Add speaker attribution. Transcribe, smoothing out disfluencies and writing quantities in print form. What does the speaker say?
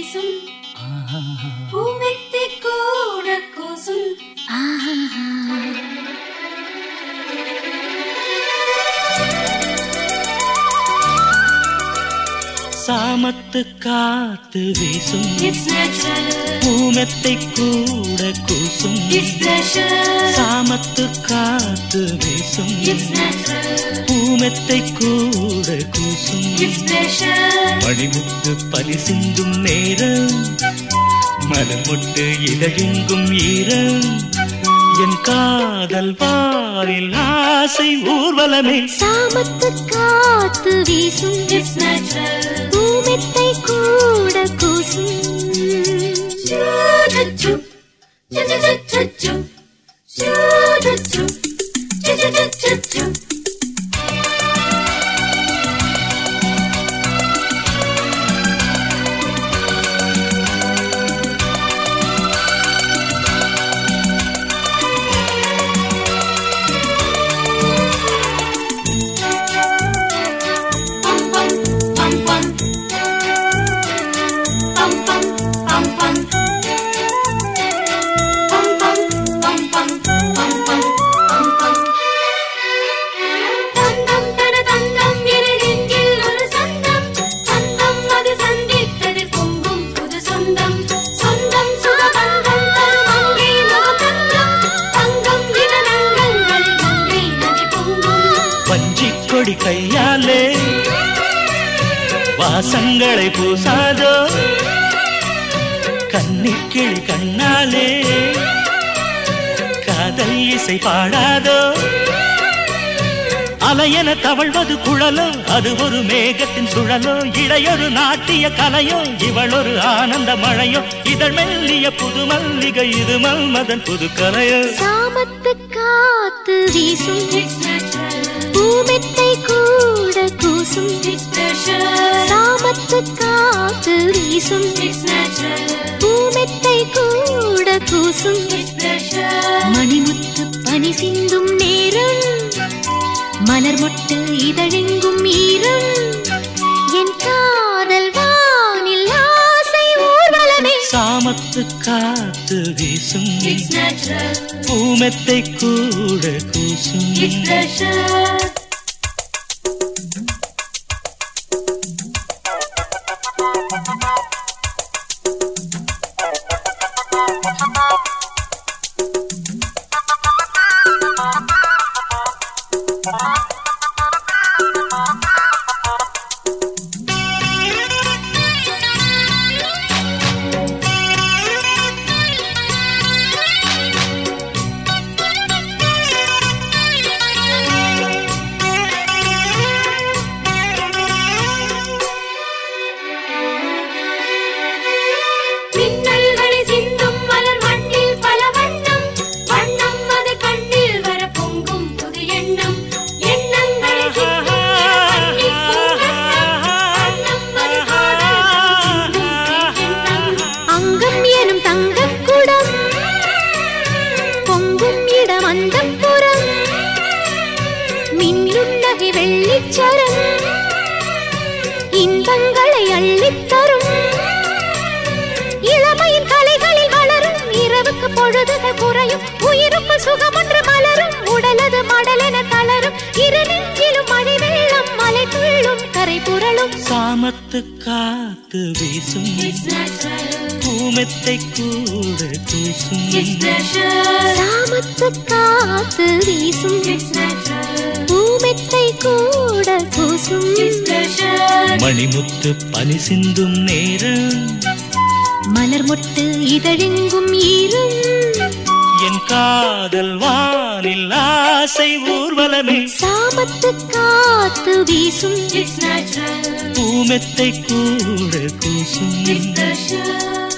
Speaker 1: வீசும் பூமெத்தை கூட கூசும்
Speaker 2: சாமத்து காத்து வீசும் பூமெத்தை கூட கூசும் சாமத்து காத்து வீசும் பூமெத்தை கூட கூசும் மணிமுத்து பலி சிந்தும் நேரம் மலர்மொட்டு இதழெங்கும் ஈரம் என் காதல் வாரில் ஆசை ஊர்வலமே
Speaker 1: சாமத்து காத்து வீசும் பூமெத்தை கூட கூசும்
Speaker 2: கொடி கையாலே வாசங்களை பூசாதோ கன்னிக்கிளி கண்ணாலே காதல் இசை பாடாதோ அலையென தவழ்வது குழலோ அது ஒரு மேகத்தின் சுழலோ இடையொரு நாட்டிய கலையோ இவள் ஒரு ஆனந்த மழையோ இதழ் மெல்லிய புது மல்லிகை இது மன்மதன் புது கலையோ
Speaker 1: சாமத்து காத்து வீசும் பூமெத்தை கூட கூசும் சாமத்து காத்து வீசும் பூமெத்தை கூட கூசும் மணிமுத்து பனி சிந்தும் நேரம் மலர் மொட்டு இதழெங்கும் ஈரம் என் காதல் வானில் ஆசை ஊர்வலமே
Speaker 2: சாமத்து காத்து வீசும் பூமெத்தை கூட கூசும்
Speaker 1: இன்பங்களை அள்ளித்தரும் இளமையின் கலைகளில் வளரும் இரவுக்கு பொழுதுகள் குறையும் உயிருக்கு சுகம் ஒன்று மலரும் உடலது மடலென தளரும் இரு நெஞ்சிலும் மழை வெள்ளம் மலை துள்ளும் கரை புரளும்
Speaker 2: சாமத்து காத்து வீசும் பூமெத்தை கூட கூசும்
Speaker 1: சாமத்து காத்து வீசும் பூமெத்தை கூட கூசும்
Speaker 2: மணிமுத்து பனி சிந்தும் நேரம்
Speaker 1: மலர் மொட்டு இதழெங்கும் ஈரம்
Speaker 2: என் காதல் வானில் ஆசை ஊர்வலமே
Speaker 1: சாமத்து காத்து வீசும்
Speaker 2: பூமெத்தை கூட கூசும்